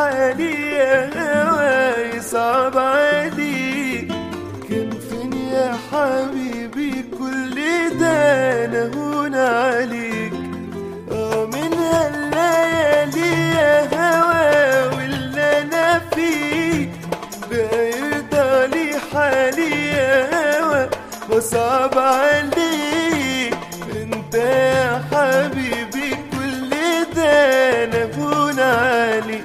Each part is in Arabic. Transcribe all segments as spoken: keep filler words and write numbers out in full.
حالي يا هواي صعب عليك. كان فين يا حبيبي كل ده انا هون عليك؟ اه من هالليالي يا هوا واللي انا فيه بقى يرضى لي حالي يا هوا وصعب عليك. انت يا حبيبي كل ده انا هون عليك.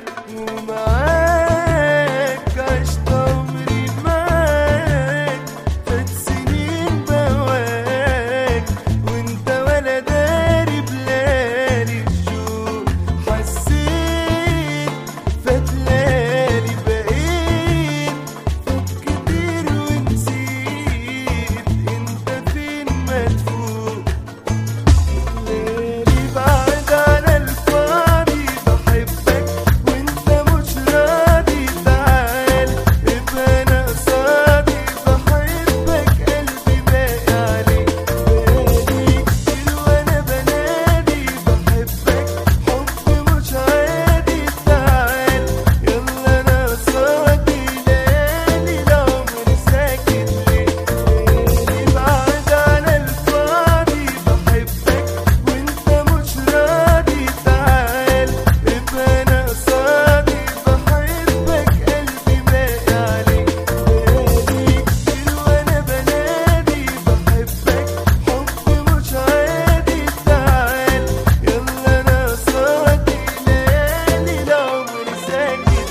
ومعاك عشت عمري معاك فات سنين بواك وانت ولا داري بلالي الشوق حسيت فات ليالي بقيت فات كتير ونسيت انت فين مدفون. ليالي بعد على الفاضي بحبك وانت مش راضي تعال ابقى انا قصادي بحبك قلبي باقي عليك. بالي كتير وانا بنادي بحبك حب مش عادي تعال يلا انا قصادي ليالي العمر ساكت ليه. ليالي بعد على الفاضي بحبك وانت مش راضي تعال ابقى انا قصادي بحبك قلبي باقي عليك. بالي كتير وانا بنادي بحبك حب مش عادي تعال يلا انا قصادي ليالي العمر ساكت ليه.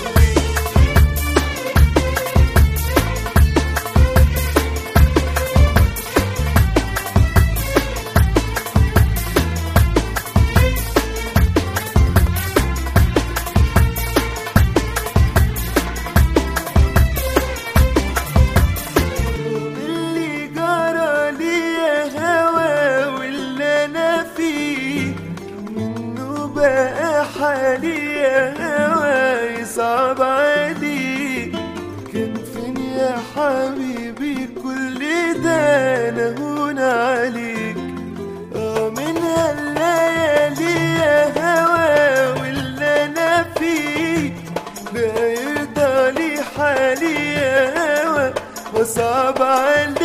اللي جرى لي يا هوا واللي انا فيه منه بقى حالي يا هوا صعب عليك. كان فين يا حبيبي كل ده انا هون عليك؟ اه من هالليالي يا هوا واللي انا فيه بقى يرضى لي حالي يا هوا وصعب عليك.